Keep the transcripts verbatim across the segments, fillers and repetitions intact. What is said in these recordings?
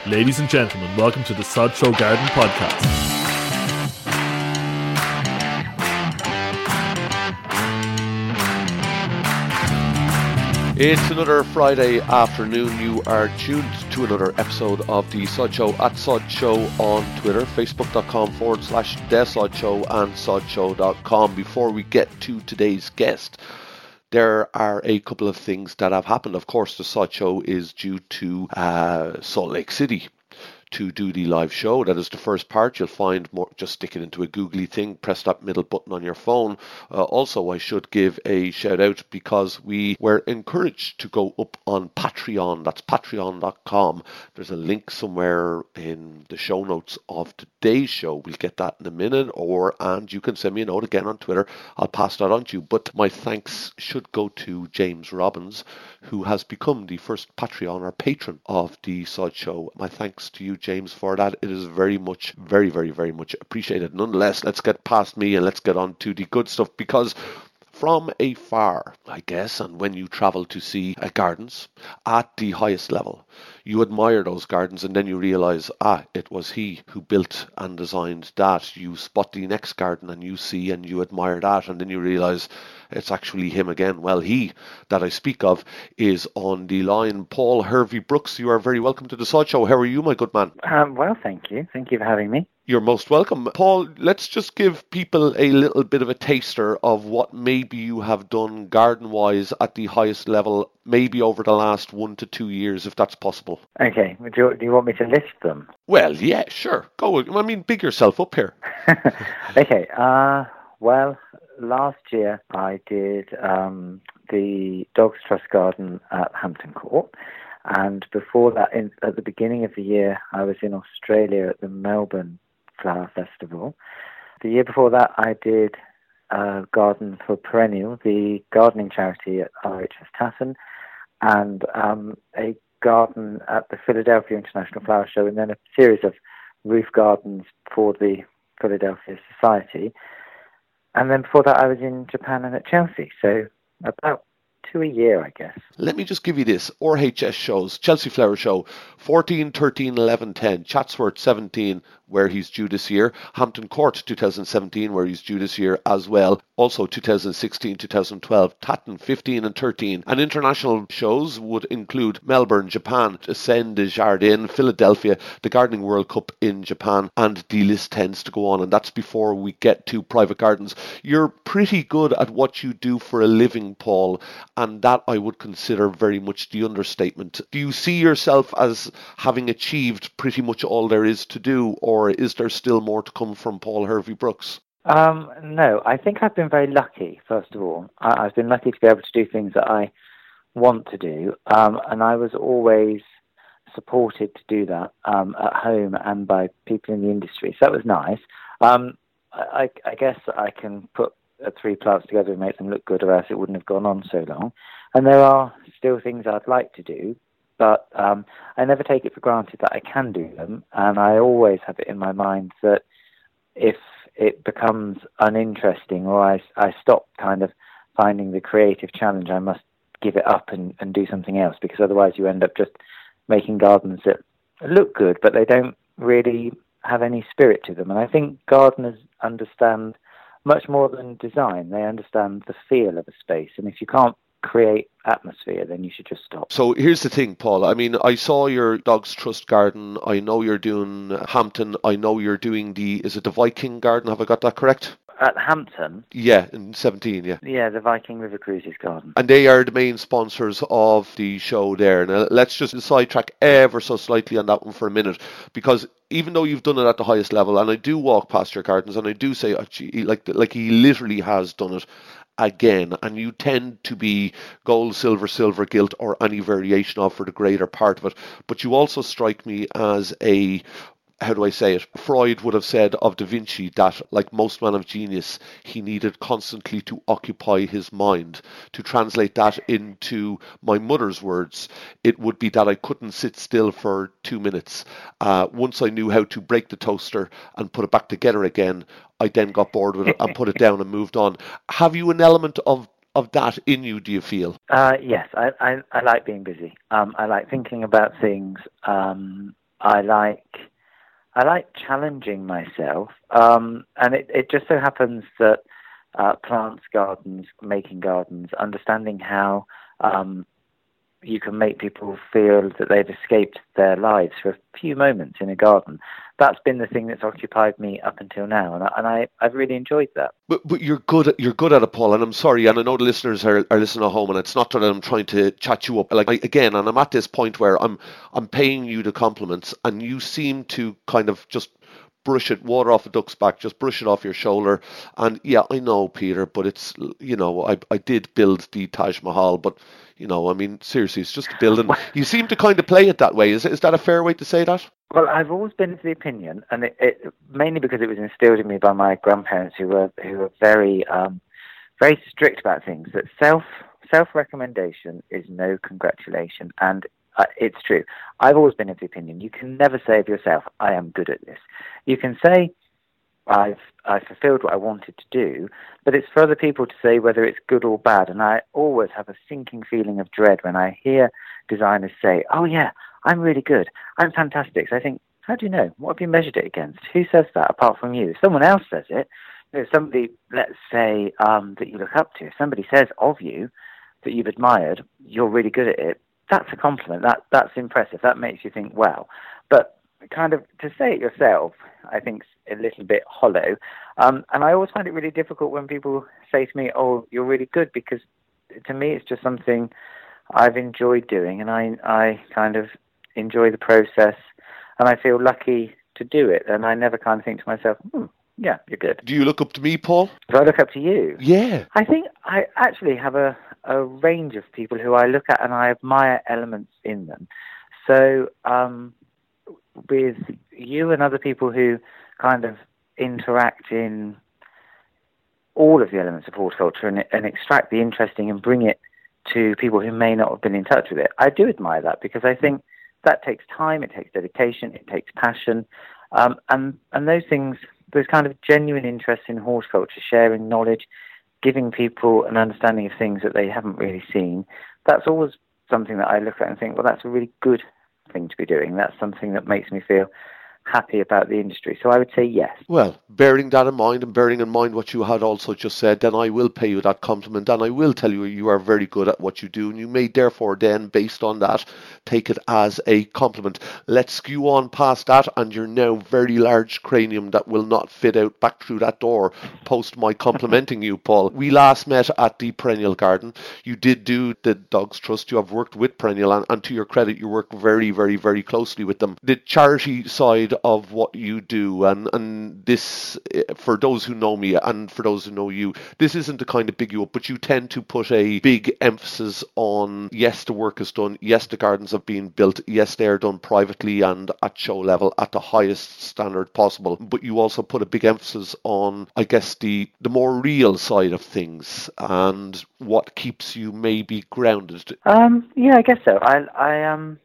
Ladies and gentlemen, welcome to the Sod Show Garden Podcast. It's another Friday afternoon. You are tuned to another episode of the Sod Show at Sod Show on Twitter, facebook.com forward slash The Sod Show and sodshow dot com. Before we get to today's guest, there are a couple of things that have happened. Of course, the Sod Show is due to uh, Salt Lake City to do the live show. That is the first part. You'll find more, just stick it into a googly thing, press that middle button on your phone. Uh, also, I should give a shout out because we were encouraged to go up on Patreon. That's patreon dot com. There's a link somewhere in the show notes of today's show. We'll get that in a minute, or and you can send me a note again on Twitter. I'll pass that on to you. But my thanks should go to James Robbins, who has become the first Patreon or patron of the Sod Show. My thanks to you, James, for that. It is very much, very, very, very much appreciated. Nonetheless, let's get past me and let's get on to the good stuff, because from afar, I guess, and when you travel to see uh, gardens at the highest level, you admire those gardens and then you realise, ah, it was he who built and designed that. You spot the next garden and you see and you admire that, and then you realise it's actually him again. Well, he that I speak of is on the line. Paul Hervey Brooks, you are very welcome to the Sod Show. How are you, my good man? Um, well, thank you. Thank you for having me. You're most welcome. Paul, let's just give people a little bit of a taster of what maybe you have done garden-wise at the highest level, maybe over the last one to two years, if that's possible. Okay. Do you, do you want me to list them? Well, yeah, sure. Go. I mean, big yourself up here. Okay. Uh, well, last year I did um, the Dogs Trust Garden at Hampton Court. And before that, in, at the beginning of the year, I was in Australia at the Melbourne Flower Festival. The year before that, I did a garden for Perennial, the gardening charity at R H S Tatton, and um, a garden at the Philadelphia International Flower Show, and then a series of roof gardens for the Philadelphia Society. And then before that, I was in Japan and at Chelsea. So about two a year, I guess. Let me just give you this. R H S shows, Chelsea Flower Show, fourteen, thirteen, eleven, ten. Chatsworth, seventeen, where he's due this year. Hampton Court, two thousand seventeen, where he's due this year as well. Also two thousand sixteen, two thousand twelve. Tatton, fifteen and thirteen. And international shows would include Melbourne, Japan, Seine des Jardins, Philadelphia, the Gardening World Cup in Japan, and the list tends to go on. And that's before we get to private gardens. You're pretty good at what you do for a living, Paul, and that I would consider very much the understatement. Do you see yourself as having achieved pretty much all there is to do, or is there still more to come from Paul Hervey Brooks? Um, no, I think I've been very lucky, first of all. I, I've been lucky to be able to do things that I want to do, um, and I was always supported to do that um, at home and by people in the industry, so that was nice. Um, I, I guess I can put three plants together and make them look good, or else it wouldn't have gone on so long. And there are still things I'd like to do, but um, I never take it for granted that I can do them, and I always have it in my mind that if it becomes uninteresting, or I, I stop kind of finding the creative challenge, I must give it up and, and do something else, because otherwise you end up just making gardens that look good, but they don't really have any spirit to them. And I think gardeners understand much more than design. They understand the feel of a space, and if you can't create atmosphere, then you should just stop. So here's the thing, Paul. I mean, I saw your Dogs Trust Garden. I know you're doing Hampton. I know you're doing the, is it the Viking Garden? Have I got that correct? At Hampton? Yeah, in seventeen, yeah. Yeah, the Viking River Cruises Garden. And they are the main sponsors of the show there. Now, let's just sidetrack ever so slightly on that one for a minute, because even though you've done it at the highest level, and I do walk past your gardens, and I do say, oh, gee, like, like he literally has done it again, and you tend to be gold, silver, silver, gilt, or any variation of for the greater part of it. But you also strike me as a, how do I say it? Freud would have said of Da Vinci that, like most men of genius, he needed constantly to occupy his mind. To translate that into my mother's words, it would be that I couldn't sit still for two minutes. Uh, once I knew how to break the toaster and put it back together again, I then got bored with it and put it down and moved on. Have you an element of of that in you, do you feel? Uh, yes, I, I, I like being busy. Um, I like thinking about things. Um, I like I like challenging myself, um, and it, it just so happens that uh, plants, gardens, making gardens, understanding how um, you can make people feel that they've escaped their lives for a few moments in a garden. That's been the thing that's occupied me up until now, and, I, and I, I've really enjoyed that. But but you're good at, you're good at it, Paul, and I'm sorry, and I know the listeners are, are listening at home, and it's not that I'm trying to chat you up. Like I, again, and I'm at this point where I'm I'm paying you the compliments, and you seem to kind of just brush it, water off a duck's back, just brush it off your shoulder. And yeah, I know, Peter, but it's, you know, I I did build the Taj Mahal, but, you know, I mean, seriously, it's just a building. You seem to kind of play it that way. Is is that a fair way to say that? Well, I've always been of the opinion, and it, it mainly because it was instilled in me by my grandparents, who were who were very um, very strict about things, that self self recommendation is no congratulation, and uh, it's true. I've always been of the opinion you can never say of yourself, "I am good at this." You can say, I've I fulfilled what I wanted to do, but it's for other people to say whether it's good or bad. And I always have a sinking feeling of dread when I hear designers say, "Oh yeah, I'm really good, I'm fantastic." So I think, how do you know? What have you measured it against? Who says that apart from you? If someone else says it, if somebody, let's say, um, that you look up to, if somebody says of you that you've admired, you're really good at it, that's a compliment. That that's impressive. That makes you think, wow. But kind of to say it yourself, I think, is a little bit hollow. Um, and I always find it really difficult when people say to me, "Oh, you're really good," because to me it's just something I've enjoyed doing, and I I kind of enjoy the process, and I feel lucky to do it. And I never kind of think to myself, hmm, yeah, you're good. Do you look up to me, Paul? Do I look up to you? Yeah. I think I actually have a, a range of people who I look at and I admire elements in them. So um, with you and other people who kind of interact in all of the elements of horticulture and, and extract the interesting and bring it to people who may not have been in touch with it, I do admire that, because I think that takes time, it takes dedication, it takes passion, um, and and those things, there's kind of genuine interest in horticulture, sharing knowledge, giving people an understanding of things that they haven't really seen. That's always something that I look at and think, well, that's a really good thing to be doing. That's something that makes me feel happy about the industry. So I would say yes. Well, bearing that in mind and bearing in mind what you had also just said, then I will pay you that compliment, and I will tell you you are very good at what you do, and you may therefore then, based on that, take it as a compliment. Let's skew on past that and your now very large cranium that will not fit out back through that door post my complimenting you, Paul. We last met at the Perennial Garden. You did do the Dogs Trust. You have worked with Perennial, and, and to your credit, you work very, very, very closely with them. The charity side of what you do, and and this, for those who know me and for those who know you, this isn't the kind of big you up, but you tend to put a big emphasis on, yes, the work is done, yes, the gardens have been built, yes, they're done privately and at show level at the highest standard possible, but you also put a big emphasis on, I guess, the the more real side of things and what keeps you maybe grounded. Um, yeah, I guess so. I I um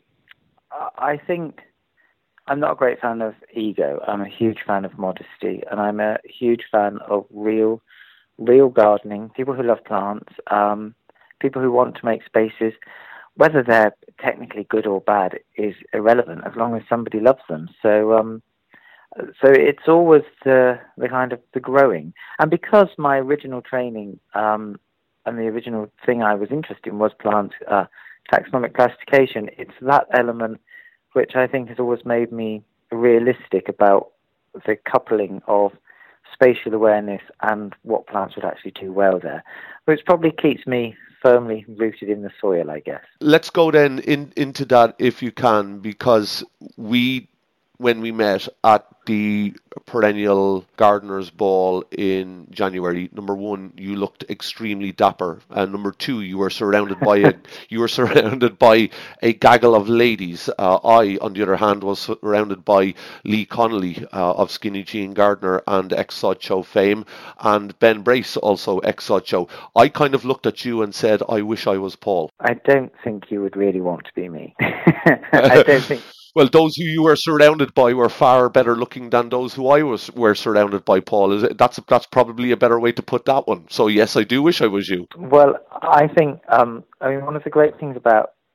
I think I'm not a great fan of ego. I'm a huge fan of modesty, and I'm a huge fan of real, real gardening. People who love plants, um, people who want to make spaces, whether they're technically good or bad is irrelevant as long as somebody loves them. So, um, so it's always the the kind of the growing. And because my original training um, and the original thing I was interested in was plant uh, taxonomic classification, it's that element which I think has always made me realistic about the coupling of spatial awareness and what plants would actually do well there, which probably keeps me firmly rooted in the soil, I guess. Let's go then in, into that if you can, because we, when we met at the Perennial Gardeners Ball in January, number one, you looked extremely dapper, and number two, you were surrounded by a you were surrounded by a gaggle of ladies. Uh, I, on the other hand, was surrounded by Lee Connolly uh, of Skinny Jean Gardener and ex-Sod Show fame, and Ben Brace, also ex-Sod Show. I kind of looked at you and said, I wish I was Paul. I don't think you would really want to be me. I don't think. Well, those who you were surrounded by were far better looking than those who I was were surrounded by, Paul. Is it, that's that's probably a better way to put that one. So yes, I do wish I was you. Well, I think um, I mean one of the great things about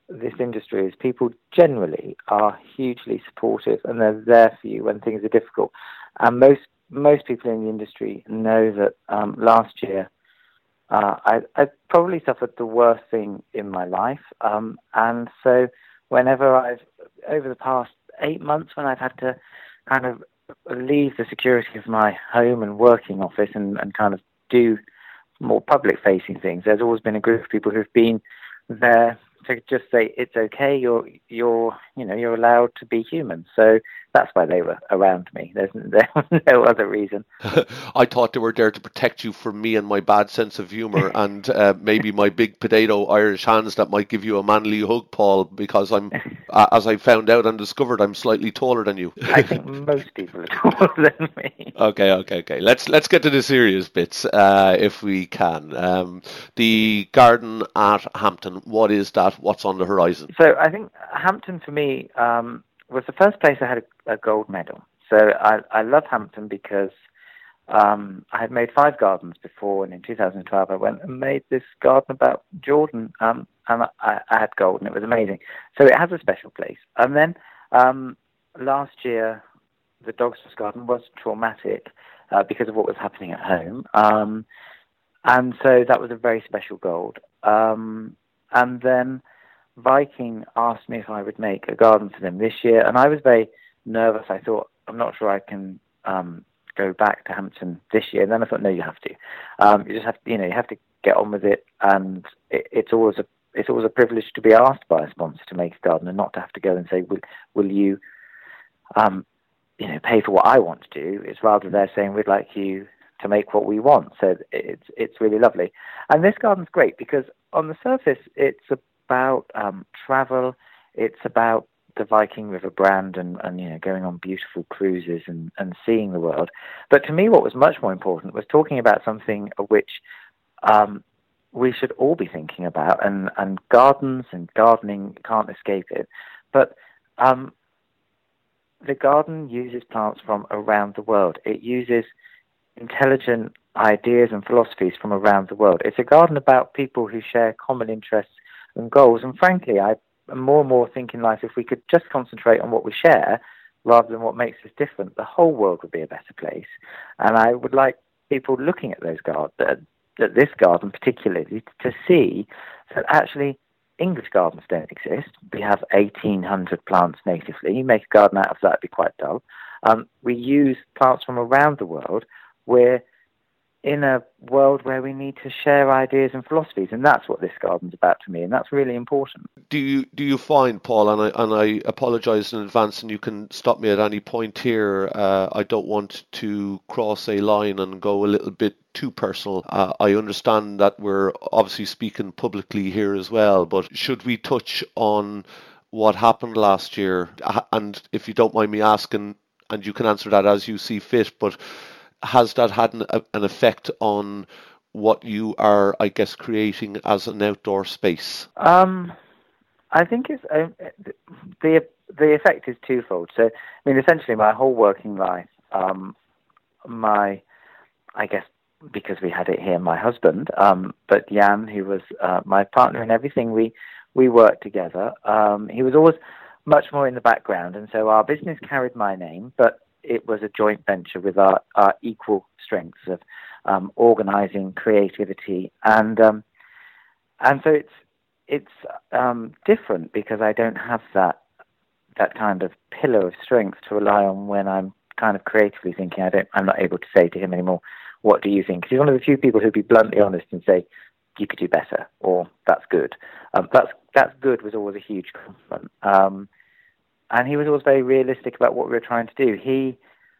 this industry is people generally are hugely supportive, and they're there for you when things are difficult. And most most people in the industry know that um, last year uh, I, I probably suffered the worst thing in my life. Um, and so whenever I've, over the past eight months, when I've had to kind of leave the security of my home and working office and, and kind of do more public-facing things, there's always been a group of people who've been there to just say it's okay. You're, you're, you know, you're allowed to be human. So that's why they were around me. There's, there was no other reason. I thought they were there to protect you from me and my bad sense of humour, and uh, maybe my big potato Irish hands that might give you a manly hug, Paul. Because I'm, uh, as I found out and discovered, I'm slightly taller than you. I think most people are taller than me. Okay, okay, okay. Let's let's get to the serious bits, uh, if we can. Um, the garden at Hampton. What is that? What's on the horizon? So I think Hampton for me um, was the first place I had a, a gold medal. So I, I love Hampton because um, I had made five gardens before, and in two thousand twelve I went and made this garden about Jordan, um, and I, I had gold, and it was amazing. So it has a special place. And then um, last year, the Dogsworth Garden was traumatic uh, because of what was happening at home, um, and so that was a very special gold. Um, and then Viking asked me if I would make a garden for them this year, and I was very nervous. I thought, I'm not sure I can um, go back to Hampton this year. And then I thought, no, you have to. Um, you just have to, you know, you have to get on with it, and it, it's always a it's always a privilege to be asked by a sponsor to make a garden, and not to have to go and say, will will you, um, you know, pay for what I want to do. It's rather they're saying we'd like you to make what we want. So it's it's really lovely, and this garden's great because on the surface it's about um, travel. It's about the Viking River brand and, and you know going on beautiful cruises and, and seeing the world. But to me, what was much more important was talking about something of which um, we should all be thinking about, and, and gardens and gardening can't escape it. But um, the garden uses plants from around the world. It uses intelligent ideas and philosophies from around the world. It's a garden about people who share common interests and goals. And frankly, I am more and more thinking life, if we could just concentrate on what we share rather than what makes us different, the whole world would be a better place. And I would like people looking at those gardens, at this garden particularly, to see that actually English gardens don't exist. We have eighteen hundred plants natively. You make a garden out of that, it'd be quite dull. Um, we use plants from around the world. We're in a world where we need to share ideas and philosophies, and that's what this garden's about to me, and that's really important. Do you do you find, Paul, and I and I apologise in advance, and you can stop me at any point here. Uh, I don't want to cross a line and go a little bit too personal. Uh, I understand that we're obviously speaking publicly here as well, but should we touch on what happened last year? And if you don't mind me asking, and you can answer that as you see fit, but has that had an, an effect on what you are, I guess, creating as an outdoor space? Um, I think it's uh, the the effect is twofold. So, I mean, essentially, my whole working life, um, my, I guess, because we had it here, my husband, um, but Jan, who was uh, my partner in everything, we we worked together. Um, he was always much more in the background, and so our business carried my name, but it was a joint venture with our, our equal strengths of um, organising, creativity, and um, and so it's it's um, different because I don't have that that kind of pillar of strength to rely on when I'm kind of creatively thinking. I don't. I'm not able to say to him anymore, "What do you think?" Because he's one of the few people who'd be bluntly honest and say, "You could do better," or "That's good." Um, that's that's good was always a huge compliment. Um, And he was always very realistic about what we were trying to do. He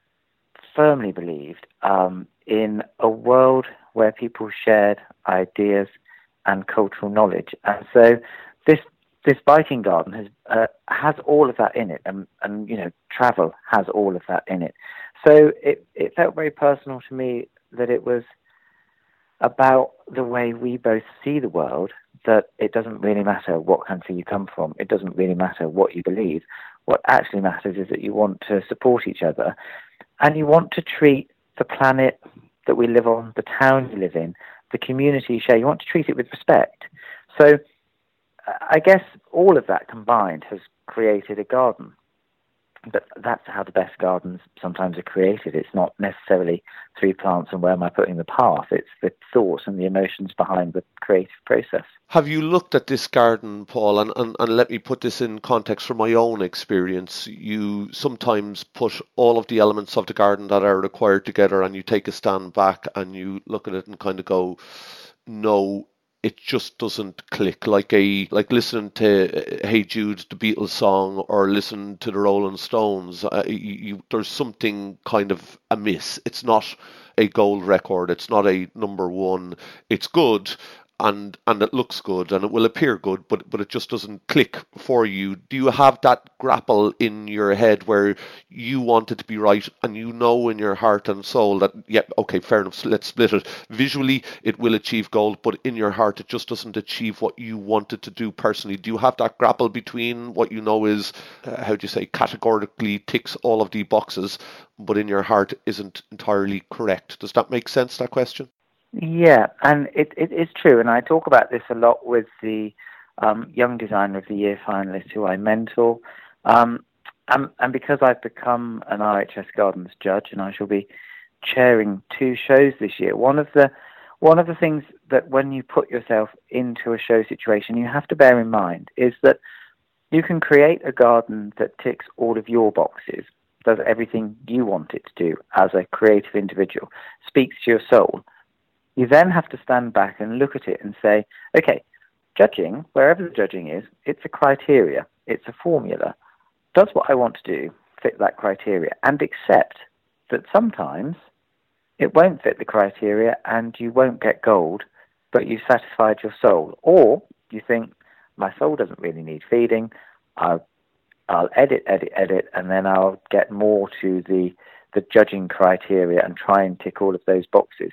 firmly believed um, in a world where people shared ideas and cultural knowledge. And so this this Viking garden has uh, has all of that in it, and, and you know, travel has all of that in it. So it, it felt very personal to me that it was about the way we both see the world, that it doesn't really matter what country you come from. It doesn't really matter what you believe. What actually matters is that you want to support each other, and you want to treat the planet that we live on, the town you live in, the community you share, you want to treat it with respect. So I guess all of that combined has created a garden. But that's how the best gardens sometimes are created. It's not necessarily three plants and where am I putting the path. It's the thought and the emotions behind the creative process. Have you looked at this garden, Paul? And, and, and let me put this in context from my own experience. You sometimes put all of the elements of the garden that are required together and you take a stand back and you look at it and kind of go, no, it just doesn't click, like a like listening to Hey Jude, the Beatles song, or listen to the Rolling Stones. Uh, you, you, there's something kind of amiss. It's not a gold record. It's not a number one. It's good. And and it looks good and it will appear good, but but it just doesn't click for you. Do you have that grapple in your head where you want it to be right and you know in your heart and soul that, yeah, okay, fair enough, let's split it. Visually, it will achieve gold, but in your heart, it just doesn't achieve what you wanted to do personally. Do you have that grapple between what you know is, uh, how do you say, categorically ticks all of the boxes, but in your heart isn't entirely correct? Does that make sense, that question? Yeah, and it, it is true, and I talk about this a lot with the um, Young Designer of the Year finalists who I mentor, um, and, and because I've become an R H S Gardens judge, and I shall be chairing two shows this year. One of the one of the things that when you put yourself into a show situation, you have to bear in mind is that you can create a garden that ticks all of your boxes, does everything you want it to do as a creative individual, speaks to your soul. You then have to stand back and look at it and say, okay, judging, wherever the judging is, it's a criteria, it's a formula. Does what I want to do fit that criteria? And accept that sometimes it won't fit the criteria and you won't get gold, but you've satisfied your soul. Or you think, my soul doesn't really need feeding, I'll, I'll edit, edit, edit, and then I'll get more to the, the judging criteria and try and tick all of those boxes.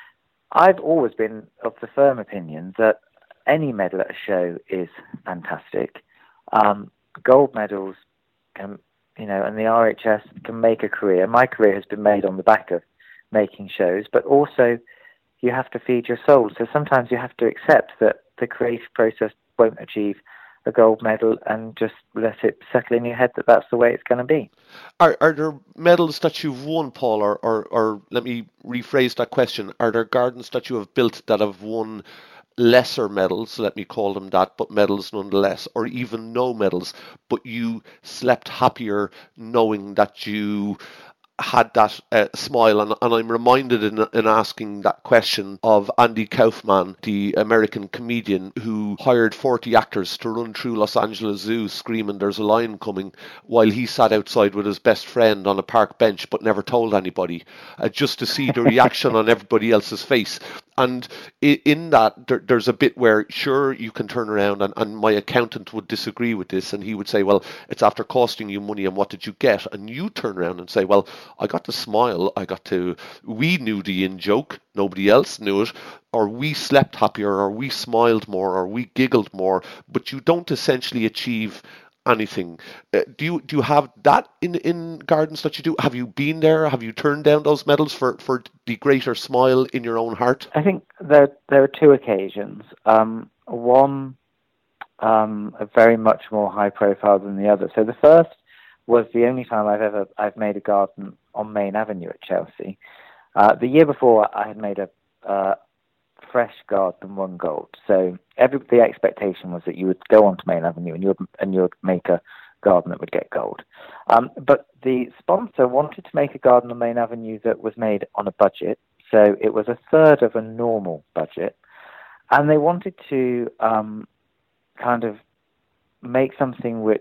I've always been of the firm opinion that any medal at a show is fantastic. Um, gold medals can, you know, and the R H S can make a career. My career has been made on the back of making shows, but also you have to feed your soul. So sometimes you have to accept that the creative process won't achieve a gold medal and just let it settle in your head that that's the way it's going to be. Are are there medals that you've won, Paul, or, or, or let me rephrase that question, are there gardens that you have built that have won lesser medals, let me call them that, but medals nonetheless, or even no medals, but you slept happier knowing that you had that uh, smile? And, and I'm reminded in, in asking that question of Andy Kaufman, the American comedian who hired forty actors to run through Los Angeles Zoo screaming there's a lion coming while he sat outside with his best friend on a park bench but never told anybody, uh, just to see the reaction on everybody else's face. And in that, there, there's a bit where, sure, you can turn around, and, and my accountant would disagree with this, and he would say, well, it's after costing you money, and what did you get? And you turn around and say, well, I got to smile, I got to, we knew the in-joke, nobody else knew it, or we slept happier, or we smiled more, or we giggled more, but you don't essentially achieve anything. Uh, do you do you have that in, in gardens that you do? Have you been there? Have you turned down those medals for, for the greater smile in your own heart? I think there there are two occasions. Um, one um, are very much more high profile than the other. So the first was the only time I've ever I've made a garden on Main Avenue at Chelsea. Uh, the year before, I had made a uh, fresh garden, won gold. So every the expectation was that you would go onto Main Avenue and you would and you would make a garden that would get gold. Um, but the sponsor wanted to make a garden on Main Avenue that was made on a budget, so it was a third of a normal budget, and they wanted to um, kind of make something which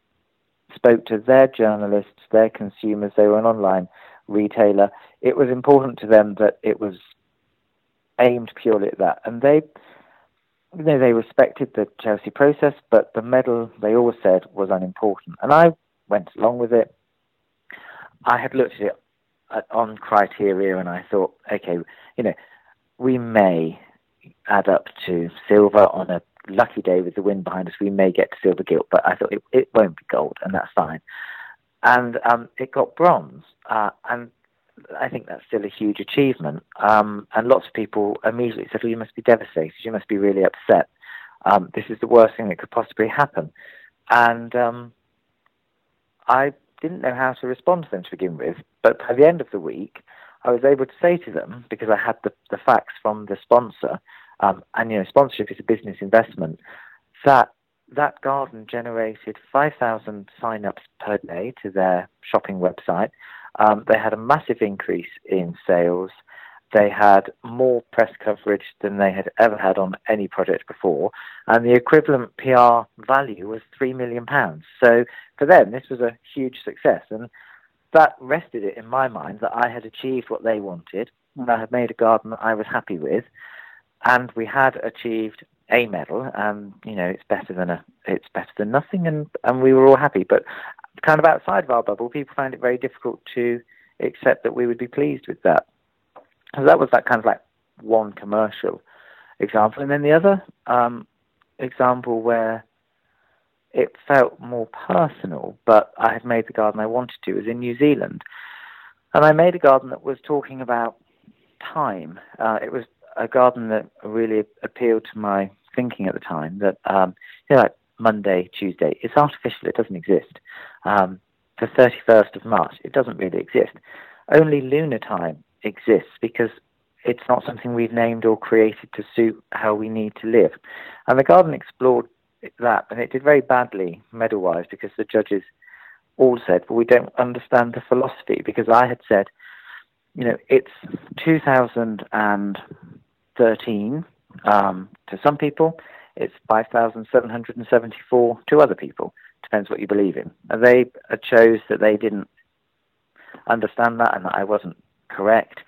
spoke to their journalists, their consumers. They were an online retailer. It was important to them that it was aimed purely at that, and they you know, they respected the Chelsea process, but the medal, they always said, was unimportant. And I went along with it. I had looked at it on criteria, and I thought, okay, you know, we may add up to silver on a lucky day with the wind behind us. We may get to silver gilt, but I thought it, it won't be gold, and that's fine. And um, it got bronze, uh, and I think that's still a huge achievement. Um, and lots of people immediately said, well, you must be devastated. You must be really upset. Um, this is the worst thing that could possibly happen. And um, I didn't know how to respond to them to begin with, but by the end of the week, I was able to say to them, because I had the, the facts from the sponsor, um, and, you know, sponsorship is a business investment, that that garden generated five thousand sign-ups per day to their shopping website. Um, they had a massive increase in sales. They had more press coverage than they had ever had on any project before, and the equivalent P R value was three million pounds. So for them, this was a huge success, and that rested it in my mind that I had achieved what they wanted, and I had made a garden that I was happy with, and we had achieved a medal, and you know it's better than a it's better than nothing, and and we were all happy. But kind of outside of our bubble, people found it very difficult to accept that we would be pleased with that. So that was that kind of like one commercial example, and then the other um, example where it felt more personal, but I had made the garden I wanted to, was in New Zealand, and I made a garden that was talking about time. Uh, it was a garden that really appealed to my thinking at the time, that, um, you know, like Monday, Tuesday, it's artificial, it doesn't exist. Um, the thirty-first of March, it doesn't really exist. Only lunar time exists because it's not something we've named or created to suit how we need to live. And the garden explored that, and it did very badly medal-wise because the judges all said, well, we don't understand the philosophy, because I had said, you know, it's two thousand thirteen um, to some people, it's five thousand seven hundred seventy-four to other people. Depends what you believe in. And they chose that they didn't understand that and that I wasn't correct.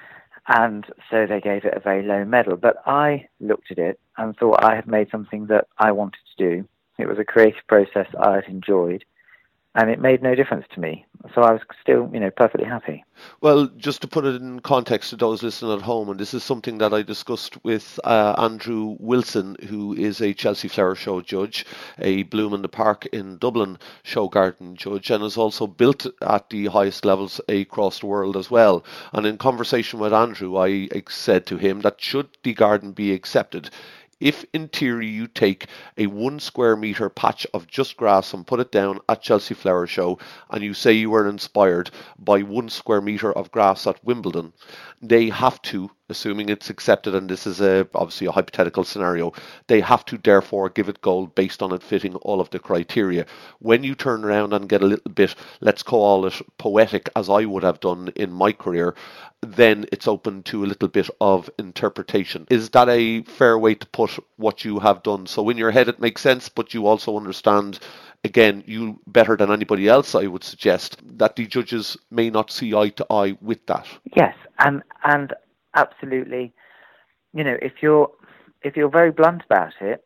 And so they gave it a very low medal. But I looked at it and thought I had made something that I wanted to do. It was a creative process I had enjoyed, and it made no difference to me. So I was still, you know, perfectly happy. Well, just to put it in context to those listening at home, and this is something that I discussed with uh, Andrew Wilson, who is a Chelsea Flower Show judge, a Bloom in the Park in Dublin show garden judge, and has also built at the highest levels across the world as well. And in conversation with Andrew, I said to him that should the garden be accepted, if in theory you take a one square metre patch of just grass and put it down at Chelsea Flower Show, and you say you were inspired by one square metre of grass at Wimbledon, they have to, assuming it's accepted, and this is a, obviously a hypothetical scenario, they have to therefore give it gold based on it fitting all of the criteria. When you turn around and get a little bit, let's call it poetic, as I would have done in my career, then it's open to a little bit of interpretation. Is that a fair way to put what you have done? So in your head it makes sense, but you also understand, again, you better than anybody else, I would suggest, that the judges may not see eye to eye with that. Yes, and and absolutely. You know, if you're if you're very blunt about it,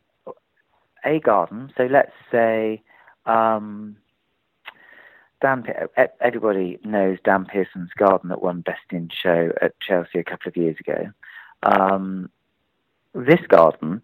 a garden. So let's say um, Dan. Everybody knows Dan Pearson's garden that won Best in Show at Chelsea a couple of years ago. Um, this garden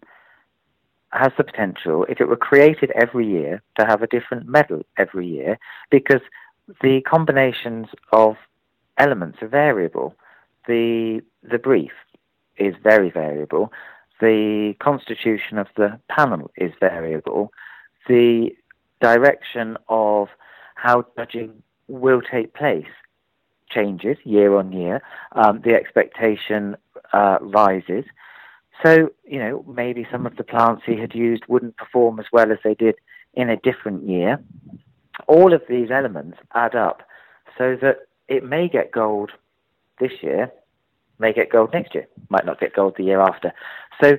has the potential, if it were created every year, to have a different medal every year, because the combinations of elements are variable. The the brief is very variable. The constitution of the panel is variable. The direction of how judging will take place changes year on year. Um, the expectation uh, rises. So, you know, maybe some of the plants he had used wouldn't perform as well as they did in a different year. All of these elements add up so that it may get gold this year, may get gold next year, might not get gold the year after. So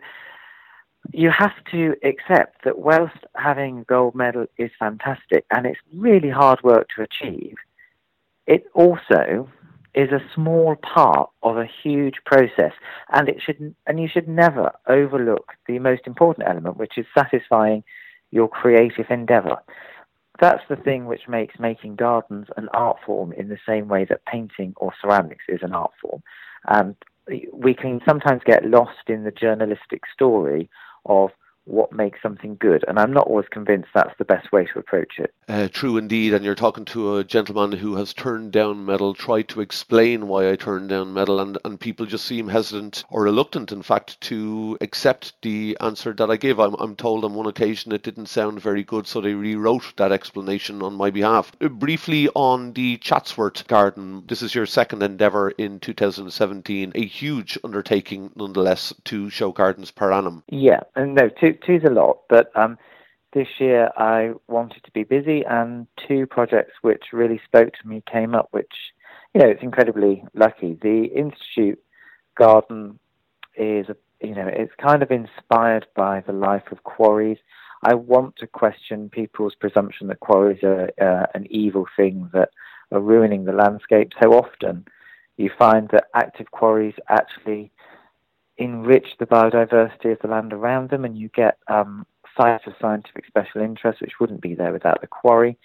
you have to accept that whilst having a gold medal is fantastic and it's really hard work to achieve, it also is a small part of a huge process, and it should and you should never overlook the most important element, which is satisfying your creative endeavour. That's the thing which makes making gardens an art form in the same way that painting or ceramics is an art form. And we can sometimes get lost in the journalistic story of what makes something good. And I'm not always convinced that's the best way to approach it. Uh, true indeed, and you're talking to a gentleman who has turned down metal, tried to explain why I turned down metal, and, and people just seem hesitant or reluctant, in fact, to accept the answer that I gave. I'm, I'm told on one occasion it didn't sound very good, so they rewrote that explanation on my behalf. Uh, briefly on the Chatsworth Garden, this is your second endeavour in two thousand seventeen, a huge undertaking nonetheless to show gardens per annum. Yeah, and no, two, two's a lot, but um, this year I wanted to be busy, and two projects which really spoke to me came up, which, you know, it's incredibly lucky. The Institute Garden is, a, you know, it's kind of inspired by the life of quarries. I want to question people's presumption that quarries are uh, an evil thing that are ruining the landscape. So often you find that active quarries actually enrich the biodiversity of the land around them, and you get um, sites of scientific special interest which wouldn't be there without the quarry.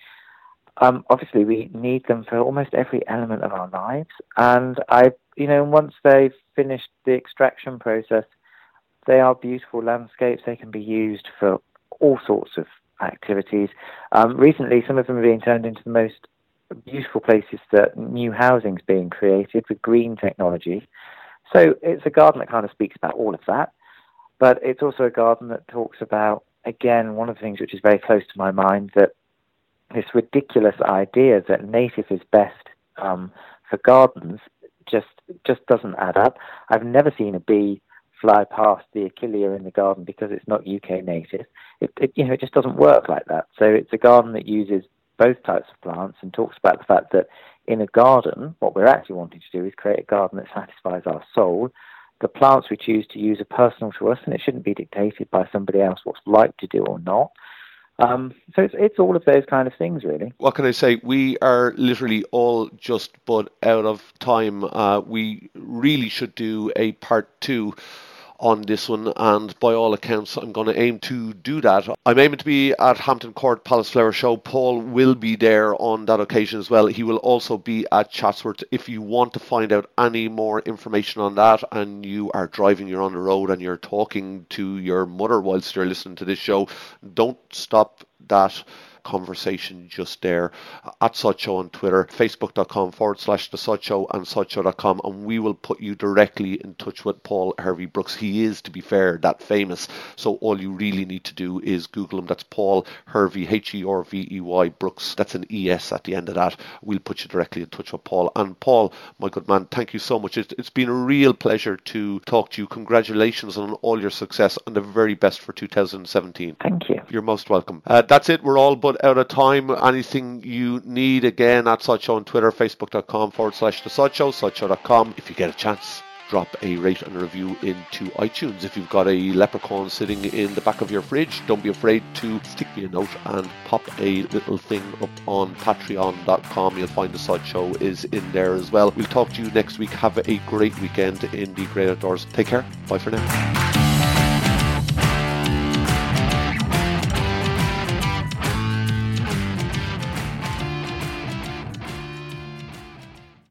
Um, obviously, we need them for almost every element of our lives, and I, you know, once they've finished the extraction process, they are beautiful landscapes. They can be used for all sorts of activities. Um, recently, some of them are being turned into the most beautiful places that new housing's being created with green technology. So it's a garden that kind of speaks about all of that, but it's also a garden that talks about, again, one of the things which is very close to my mind, that this ridiculous idea that native is best um, for gardens just just doesn't add up. I've never seen a bee fly past the Achillea in the garden because it's not U K native. It, it you know it just doesn't work like that. So it's a garden that uses both types of plants and talks about the fact that in a garden, what we're actually wanting to do is create a garden that satisfies our soul. The plants we choose to use are personal to us, and it shouldn't be dictated by somebody else what's like to do or not. Um, so it's, it's all of those kind of things, really. What can I say? We are literally all just but out of time. Uh, we really should do a part two on this one, and by all accounts I'm going to aim to do that. I'm aiming to be at Hampton Court Palace Flower Show. Paul will be there on that occasion as well. He will also be at Chatsworth. If you want to find out any more information on that, and you are driving, you're on the road and you're talking to your mother whilst you're listening to this show, don't stop that conversation just there. At Sod Show on Twitter, facebook.com forward slash the Sod Show and sodshow dot com, and we will put you directly in touch with Paul Hervey Brooks. He is, to be fair, that famous, so all you really need to do is Google him. That's Paul Hervey, H E R V E Y Brooks. That's an E S at the end of that. We'll put you directly in touch with Paul. And Paul, my good man, thank you so much. It's, it's been a real pleasure to talk to you. Congratulations on all your success, and the very best for two thousand seventeen. Thank you. You're most welcome. Uh, that's it. We're all but out of time. Anything you need, again, at Sod Show on Twitter, facebook.com forward slash the Sod Show, sodshow dot com. If you get a chance, drop a rate and a review into iTunes. If you've got a leprechaun sitting in the back of your fridge, don't be afraid to stick me a note and pop a little thing up on patreon dot com. You'll find the Sod Show is in there as well. We'll talk to you next week. Have a great weekend in the great outdoors. Take care. Bye for now.